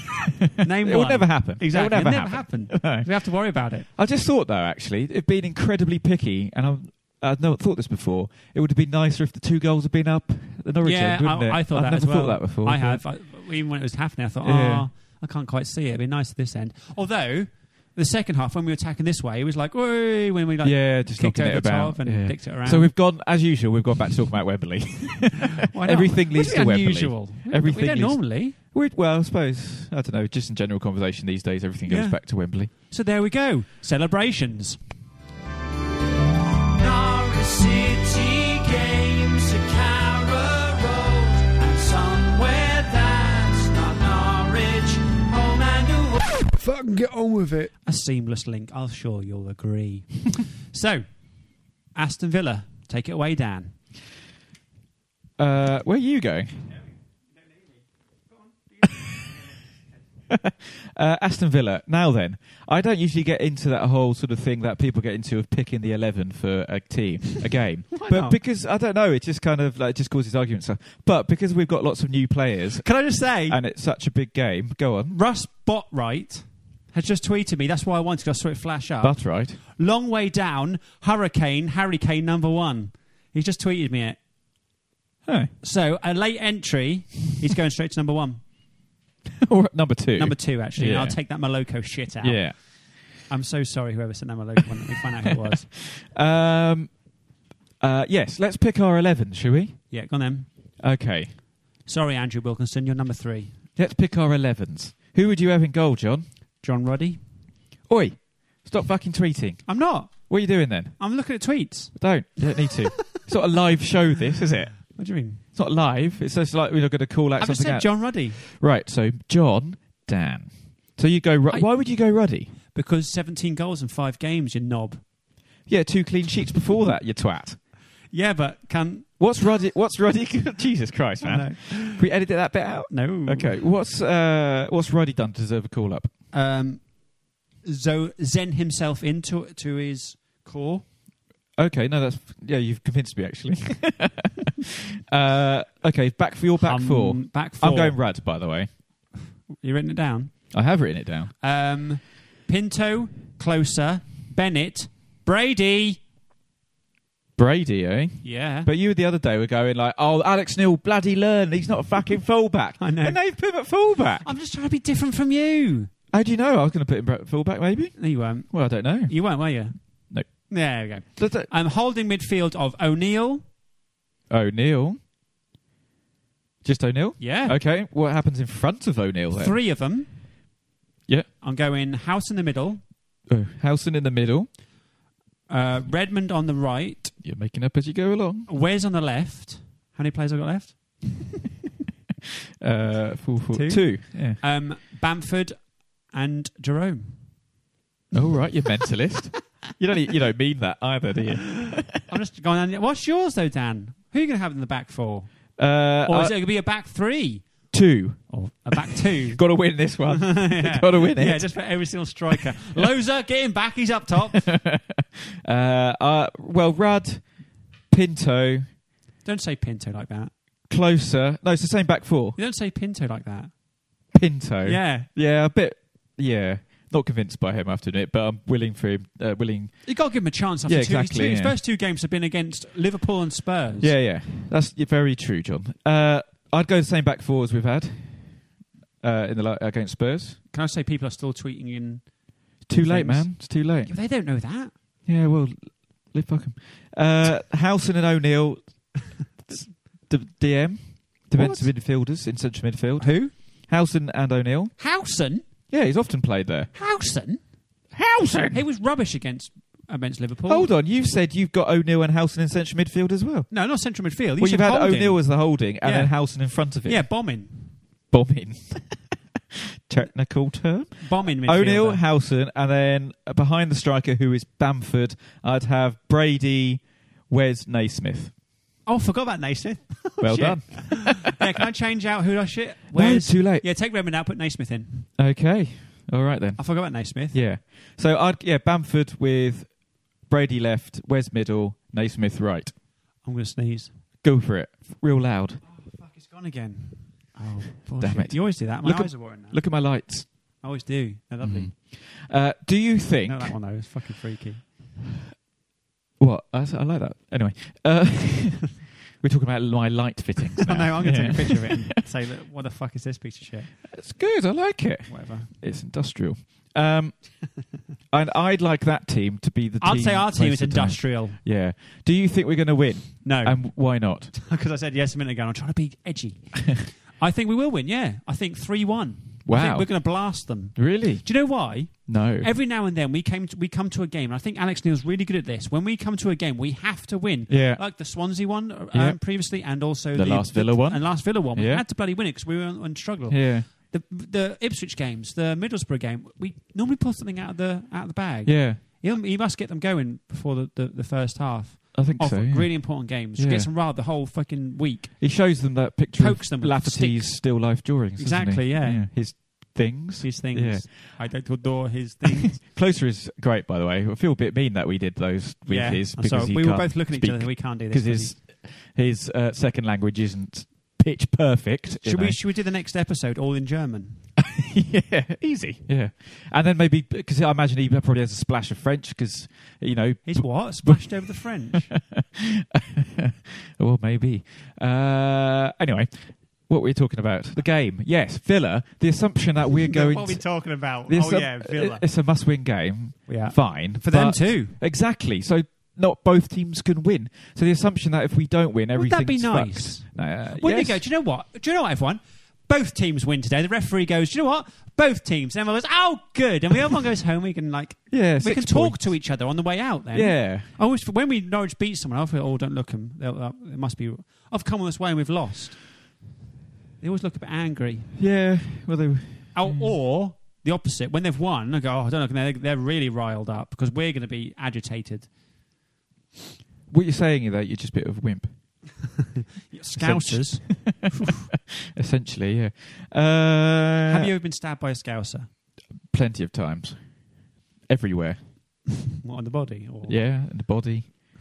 Name It one. will never happen. Exactly, It will never never happen. happen. No. We have to worry about it. I just thought though, actually, it'd been incredibly picky, and I'm, I'd not thought this before. It would have been nicer if the two goals had been up the Norwich yeah, end, wouldn't I, it? I thought I've that never as well. thought that before. I but- have. I, even when it was happening, I thought, Yeah. oh, I can't quite see it. It'd be nice at this end. Although the second half, when we were attacking this way, it was like, whoa, when we like yeah, just kicked knocking over it the about. top and yeah. dicked it around. So we've gone, as usual, we've gone back to talking about Wembley. Why not? Everything leads What's to Wembley. unusual? Everything we don't leads- normally. We'd, well, I suppose, I don't know, just in general conversation these days, everything goes Yeah. back to Wembley. So there we go. Celebrations. Norwich City games to Carrow Road, and somewhere that's not Norwich, home and away. Fucking get on with it. A seamless link. I'm sure you'll agree. So, Aston Villa. Take it away, Dan. Uh, where are you going? uh, Aston Villa. Now then, I don't usually get into that whole sort of thing that people get into of picking the eleven for a team, a game. Why but not? because I don't know, it just kind of like just causes arguments. Stuff. But because we've got lots of new players Can I just say, and it's such a big game, go on. Russ Botwright has just tweeted me. That's why I wanted to. I saw it flash up. That's right. Long way down. Hurricane. Harry Kane number one. He's just tweeted me it. Huh. So a late entry. He's going straight to number one. Or number two. Number two, actually. And Yeah. I'll take that Maloko shit out. Yeah. I'm so sorry, whoever sent that Maloko one. Let me find out who it was. Um. Uh. Yes. Let's pick our eleven, shall we? Yeah, go on then. Okay. Sorry, Andrew Wilkinson. You're number three. Let's pick our elevens. Who would you have in goal, John? John Ruddy. Oi! Stop fucking tweeting. I'm not. What are you doing then? I'm looking at tweets. Don't. You don't need to. It's not a live show, this, is it? What do you mean? It's not live. It's just like we're not going to call out I've just something said out. John Ruddy. Right, so John, Dan. So you go... Ru- I- Why would you go Ruddy? Because seventeen goals in five games, you knob. Yeah, two clean sheets before that, you twat. Yeah, but can... What's Ruddy... What's Ruddy... Jesus Christ, man. Can we edit that bit out? No. Okay. What's uh, what's Ruddy done to deserve a call-up? Um, so zen himself into to his core. Okay, no, that's... Yeah, you've convinced me, actually. uh, okay, back for your back Um, four. Back four. I'm going Rudd, by the way. You written it down? I have written it down. Um, Pinto, Closer, Bennett, Brady. Brady, eh? Yeah. But you the other day were going like, oh, Alex Neil, bloody learn. He's not a fucking fullback. I know. And they've put him at fullback. I'm just trying to be different from you. How do you know? I was going to put him at fullback, maybe? No, you won't. Well, I don't know. You won't, were you? No. There we go. Does it- I'm holding midfield of O'Neill. O'Neill. Just O'Neill? Yeah. Okay. What happens in front of O'Neill then? Three of them. Yeah. I'm going House in the middle. Oh, Howson in the middle. Uh, Redmond on the right. You're making up as you go along. Wes on the left. How many players have I got left? uh, four, four, Two? two. Yeah. Um, Bamford and Jerome. Oh right, you're mentalist. You don't. You don't mean that either, do you? I'm just going on. What's yours though, Dan? Who are you going to have in the back four? Uh, Or is uh, it going to be a back three? two? Or a back two? Got to win this one. Yeah. Got to win it. Yeah, just for every single striker. Loza, get him back. He's up top. uh, uh, well, Rudd, Pinto, Don't say Pinto like that. Closer. No, it's the same back four. You don't say Pinto like that. Pinto. Yeah. Yeah, a bit. Yeah. Not convinced by him, I have to admit, but I'm willing for him. Uh, willing. You got to give him a chance after Yeah, two. exactly, His, two, his yeah. first two games have been against Liverpool and Spurs. Yeah, yeah. That's very true, John. Uh, I'd go the same back four as we've had uh, in the li- against Spurs. Can I say people are still tweeting in? Too in late, things? man. It's too late. Yeah, they don't know that. Yeah, well, live fuck 'em. Uh, Howson and O'Neill, D- D M, defensive midfielders in central midfield. Who? Howson and O'Neill. Howson? Yeah, he's often played there. Howson? Howson! He was rubbish against against Liverpool. Hold on, you've said you've got O'Neill and Howson in central midfield as well. No, not central midfield. You Well, said you've had holding. O'Neill as the holding and Yeah. then Howson in front of it. Yeah, bombing. Bombing. Technical term. Bombing midfielder. O'Neill, Howson, and then uh, behind the striker, who is Bamford, I'd have Brady, Wes, Naismith. Oh, I forgot about Naismith. Well Shit. done. Yeah, can I change out who does shit? No, Where's- too late. Yeah, take Redmond out, put Naismith in. Okay. All right then. I forgot about Naismith. Yeah. So I'd yeah Bamford with Brady left, Wes middle, Naismith right. I'm going to sneeze. Go for it, real loud. Oh, fuck, it's gone again. Oh, Damn bullshit. it. You always do that. My Look eyes at- are watering now. Look at my lights. I always do. They're lovely. Mhm. Uh, do you think? No, that one, though. It's fucking freaky. What? I, I like that. Anyway, uh, we're talking about my light fitting. I know, I'm going to Yeah. take a picture of it and say, look, what the fuck is this piece of shit? It's good. I like it. Whatever. It's industrial. Um, and I'd like that team to be the team. I'd say our team most is of the time. industrial. Yeah. Do you think we're going to win? No. And why not? Because I said yes a minute ago and I'm trying to be edgy. I think we will win, yeah. I think three one. I Wow. think we're going to blast them. Really? Do you know why? No. Every now and then we came to, we come to a game, and I think Alex Neil's really good at this. When we come to a game, we have to win. Yeah. Like the Swansea one um, Yeah. previously, and also The last Villa one. And last Villa one. We Yeah. had to bloody win it because we were on, on struggle. Yeah. The the Ipswich games, the Middlesbrough game, we normally pull something out of the out of the bag. Yeah. He, he must get them going before the, the, the first half. I think Of so. Yeah. really important games. Yeah. Gets them riled the whole fucking week. He shows them that picture Pokes of them with Lafferty's sticks. still life drawings. doesn't Exactly, he? yeah. His things. His things. Yeah. I don't adore his things. Closer is great, by the way. I feel a bit mean that we did those with yeah. his I'm because sorry. he we were can't both looking at each other. speak We can't do this because his his uh, second language isn't pitch perfect. you Should know. we should we do the next episode all in German? Yeah, easy. Yeah, and then maybe because I imagine he probably has a splash of French because you know. He's what? Splashed over the French. Well, maybe. Uh, anyway, what were we talking about? The game. Yes, Villa. The assumption that we're going. what are we to, talking about? the Oh assump- yeah, Villa. It's a must-win game. Yeah. Fine For them but- too. Exactly. So not both teams can win. So the assumption that if we don't win, Would everything's that be fucked. nice? Uh, When yes. you go, do you know what? Do you know what, everyone? Both teams win today. The referee goes, do you know what? Both teams. And everyone goes, oh, good. And we everyone goes home. We can like, Yeah, we six can talk points. to each other on the way out. Then, Yeah. I always when we Norwich beat someone, I feel, oh, don't look them. They'll, uh, it must be. I've come on this way and we've lost. They always look a bit angry. Yeah. Well, they. Oh, or the opposite. When they've won, I go, oh, I don't know. They're, they're really riled up because we're going to be agitated. What you're saying is that you're just a bit of a wimp. Scousers. Essentially, yeah. Uh, Have you ever been stabbed by a Scouser? Plenty of times. Everywhere. What, on the body? Or? Yeah, in the body.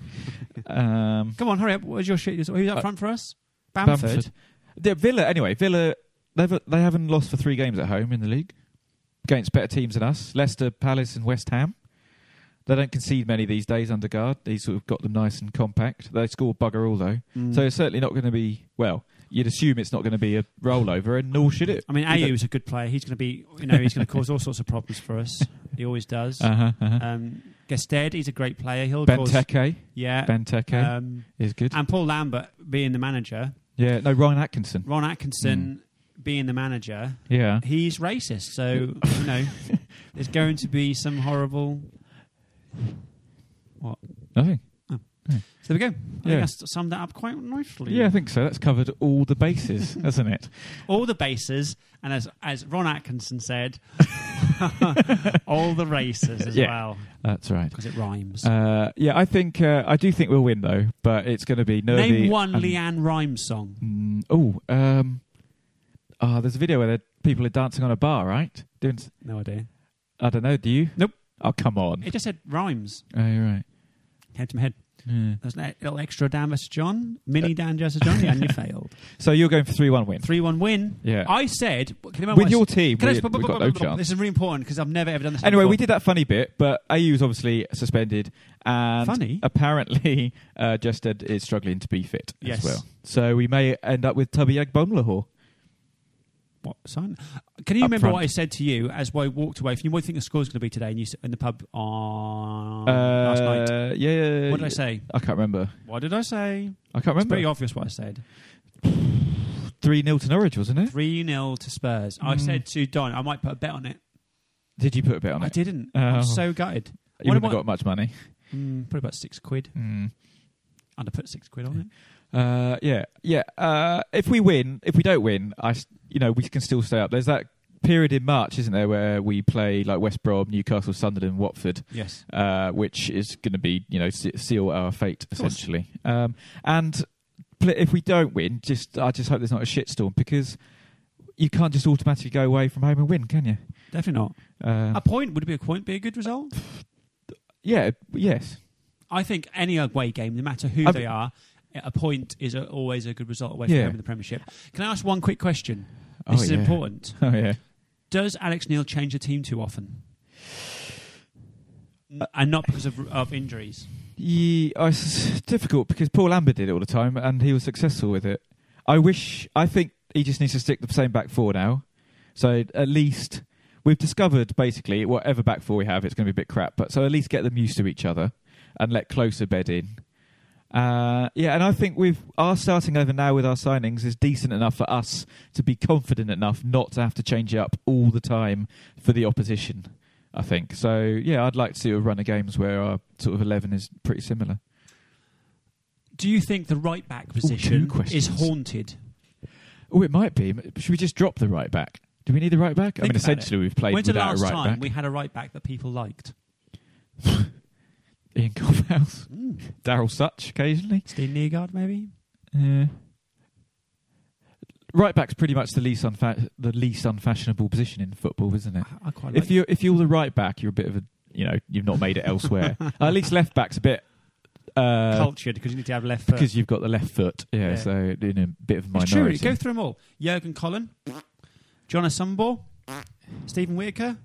um, Come on, hurry up. What's your shit? Who's up front for us? Bamford. Bamford. Yeah, Villa, anyway, Villa, they've, they haven't lost for three games at home in the league against better teams than us. Leicester, Palace and West Ham. They don't concede many these days under guard. They sort of got them nice and compact. They score bugger all, though. Mm. So it's certainly not going to be, well, you'd assume it's not going to be a rollover, and nor should it. I mean, You know- Ayu's a good player. He's going to be, you know, he's going to cause all sorts of problems for us. He always does. Uh-huh, uh-huh. Um, Gested, he's a great player. He'll cause, Benteke. yeah, Benteke um, is good. and Paul Lambert being the manager, Yeah, no, Ryan Atkinson. Ron Atkinson being the manager. Yeah. He's racist, so you know, there's going to be some horrible. What? Nothing. Oh. Yeah. So there we go. I Yeah. think that's summed that up quite nicely. Yeah, I think so. That's covered all the bases, hasn't it? All the bases, and as as Ron Atkinson said, all the races as Yeah. well. That's right. Because it rhymes. Uh, yeah, I think uh, I do think we'll win though, but it's going to be nervy. Name one and, Leanne Rhymes song. Mm, oh, um, oh, there's a video where the people are dancing on a bar, right? Doing. s- No idea. I don't know. Do you? Nope. Oh, come on. It just said rhymes. Oh, you're right. Came to my head. Yeah. There's a little extra Dan versus John. Mini Dan versus John. Yeah, and you failed. So you're going for three one win. three one win. Yeah. I said... Can you remember With what I your s- team, Can I we, s- we've got no chance. This is really important because I've never ever done this Anyway, before. we did that funny bit, but A U's obviously suspended, and Funny? apparently uh, Justed is struggling to be fit Yes. as well. So we may end up with Tubby Agbonlahor. What, son? Can you Up remember front. what I said to you as I walked away from you? What do you think the score's going to be today in, you, s- in the pub on Uh, last night? Yeah. What did I say? I can't remember. What did I say? I can't It's pretty remember. obvious what I said. three nil to Norwich, wasn't it? three nil to Spurs. I Mm. said to Don, I might put a bet on it. Did you put a bit on I it? didn't. Oh. I'm so gutted. You What wouldn't have about- got much money. Mm, probably about six quid. Mm. I'd have put six quid on it. Uh, yeah, yeah. Uh, if we win, if we don't win, I, s- you know, we can still stay up. There's that period in March, isn't there, where we play like West Brom, Newcastle, Sunderland, Watford, Yes. uh, which is going to be, you know, se- seal our fate Of course. essentially. Um, and pl- if we don't win, just I just hope there's not a shitstorm because you can't just automatically go away from home and win, can you? Definitely not. Uh, A point, would it be a point be a good result? yeah, yes. I think any away game, no matter who I they mean- are, a point is a, always a good result away from Yeah. home in the Premiership. Can I ask one quick question? Oh, This is yeah. important. Oh yeah. Does Alex Neil change the team too often? N- and not because of, of injuries? Yeah, oh, it's difficult because Paul Lambert did it all the time and he was successful with it. I wish, I think he just needs to stick the same back four now. So at least we've discovered basically whatever back four we have, it's going to be a bit crap. But so at least get them used to each other and let Closer bed in. Uh, yeah, and I think we've our starting over now with our signings is decent enough for us to be confident enough not to have to change it up all the time for the opposition. I think so. Yeah, I'd like to see a run of games where our sort of eleven is pretty similar. Do you think the right back position is questions. haunted? Oh, it might be. Should we just drop the right back? Do we need a right back? I Think mean, about essentially, it. we've played When's the without last a right time back. we had a right back that people liked? Ian Goldhouse, Mm. Daryl Such, occasionally. Steve Nygaard, maybe? Yeah. Right back's pretty much the least unfa- the least unfashionable position in football, isn't it? I, I quite like If you if you're the right back, you're a bit of a you know you've not made it elsewhere. At least left back's a bit uh, cultured because you need to have left foot. because you've got the left foot. Yeah, Yeah. so in a bit of a It's true. minority. Go through them all. Jurgen Collin, John Asumbo, Stephen Whitaker,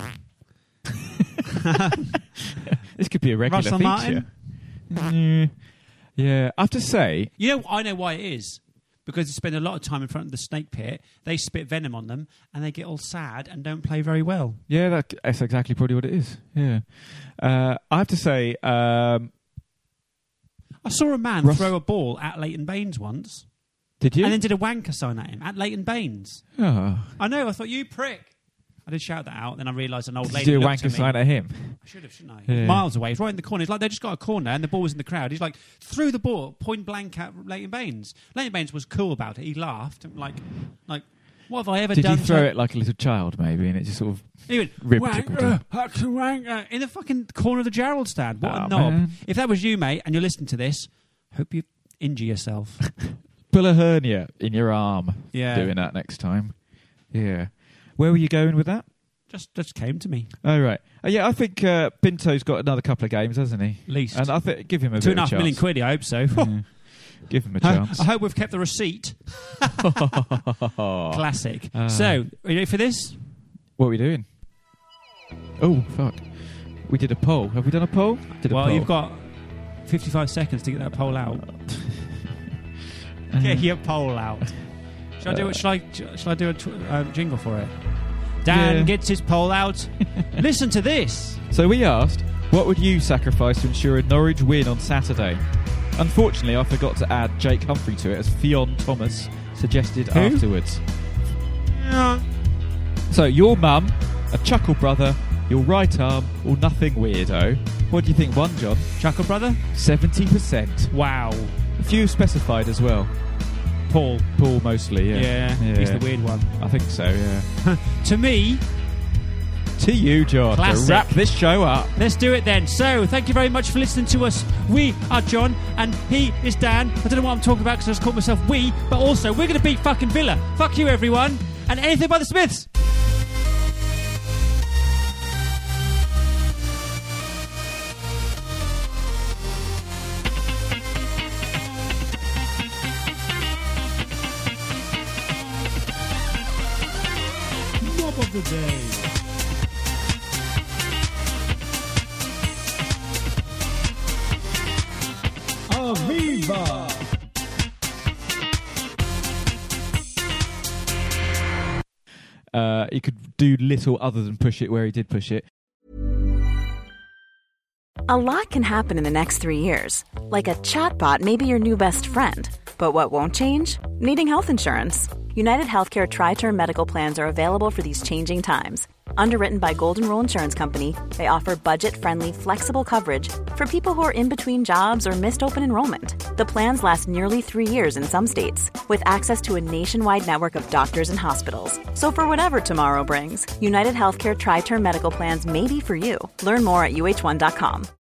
This could be a regular Russell feature. Martin. Mm, yeah, I have to say, You know, I know why it is. Because they spend a lot of time in front of the snake pit, they spit venom on them, and they get all sad and don't play very well. yeah, that, that's exactly probably what it is. Yeah, uh, I have to say, um, I saw a man Russ- throw a ball at Leighton Baines once, did you? and then did a wanker sign at him, at Leighton Baines. oh. I know, I thought, you prick. I did shout that out, then I realised an old Did lady you do a looked wanker at me. sign at him? I should have, shouldn't I? Yeah. Miles away, he's right in the corner. He's like, they just got a corner, and the ball was in the crowd. He's like, threw the ball point blank at Leighton Baines. Leighton Baines was cool about it. He laughed. Like, like what have I ever Did done? you throw to... it like a little child, maybe, and it just sort of He went, rib wanker, tickled him? huck to wanker, in the fucking corner of the Gerald stand. What Oh, a knob. man. If that was you, mate, and you're listening to this, hope you injure yourself. pull a hernia in your arm Yeah. doing that next time? Yeah. Where were you going with that? just, just came to me. Oh, right. Uh, yeah, I think uh, Pinto's got another couple of games, hasn't he? Least. And I think give him a Two bit and a of half a million chance. quid, I hope so. Yeah. Give him a I, chance. I hope we've kept the receipt. Classic. Ah. So, are you ready for this? What are we doing? Oh, fuck. We did a poll. Have we done a poll? Did a Well, poll. you've got fifty-five seconds to get that poll out. Uh, Get your poll out. Shall I do it? Shall I? Shall I do a tw- uh, jingle for it? Dan Yeah. gets his poll out. Listen to this. So we asked, what would you sacrifice to ensure a Norwich win on Saturday? Unfortunately, I forgot to add Jake Humphrey to it, as Fionn Thomas suggested Who? afterwards. So, your mum, a chuckle brother, your right arm, or nothing weirdo. What do you think won, John? Chuckle Brother? seventy percent. Wow. A few specified as well. Paul. Paul mostly, yeah. Yeah, yeah. he's the weird one. I think so, yeah. To me... To you, John, Classic. to wrap this show up. Let's do it then. So, thank you very much for listening to us. We are John, and he is Dan. I don't know what I'm talking about because I just called myself we, but also we're going to beat fucking Villa. Fuck you, everyone. And anything by the Smiths. Mob of the day. Aviva! Uh, he could do little other than push it where he did push it. A lot can happen in the next three years. Like a chatbot may be your new best friend. But what won't change? Needing health insurance. United Healthcare Tri-Term Medical Plans are available for these changing times. Underwritten by Golden Rule Insurance Company, they offer budget-friendly, flexible coverage for people who are in between jobs or missed open enrollment. The plans last nearly three years in some states, with access to a nationwide network of doctors and hospitals. So for whatever tomorrow brings, United Healthcare Tri-Term Medical Plans may be for you. Learn more at U H one dot com.